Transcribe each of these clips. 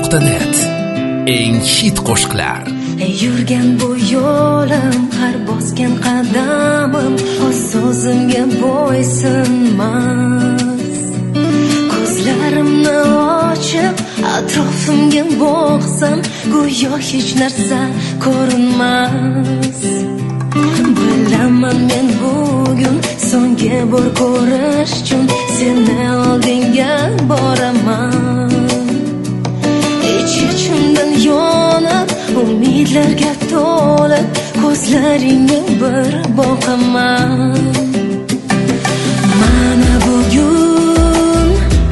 radio.net eng hit qo'shiqlar. Yurgan bu yo'lim, har bosgan qadamim o'z so'zimga bo'ysunmas. Ko'zlarimni ochib atrofimga boqsam, go'yo hech narsa ko'rinmas. Bilaman men bugun so'nggi bor ko'rish uchun seni oldinga boraman. Ich-ichimdan yonib, umidlarga to'lib, ko'zlaringni bir boqaman. Mana bugun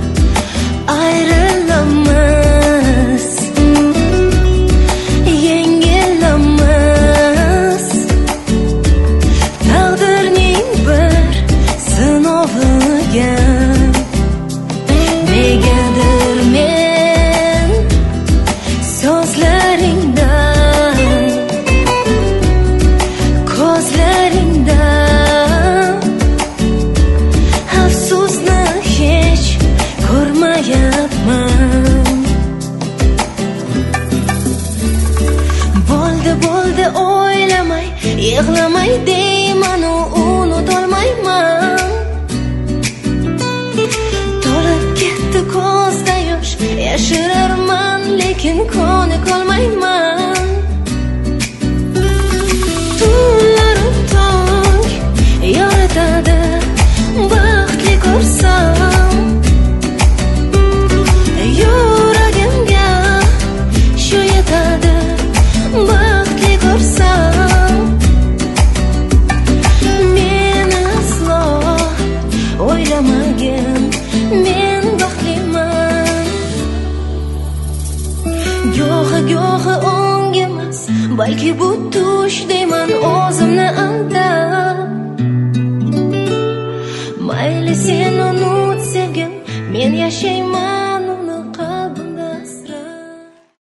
ayrilamiz, yengilamiz, taqdirning bir sinoviga. Negadir men so'zlaringda, ko'zlaringda afsusni hech ko'rmayapman. Bo'ldi o'ylamay, yig'lamay deyman, unutolmayman. To'lib ketdi ko'zda yosh, yashirarman, lekin ko'nikolmayman. Tunlarim tong yoritadi, baxtli ko'rsam, yuragimga shu yetadi, baxtli ko'rsam. Men aslo o'ylamagin, men baxtliman. Go'hi o'ng emas, balki bu tush deyman o'zimni aldab. Mayli sen unut sevgim, men yashayman.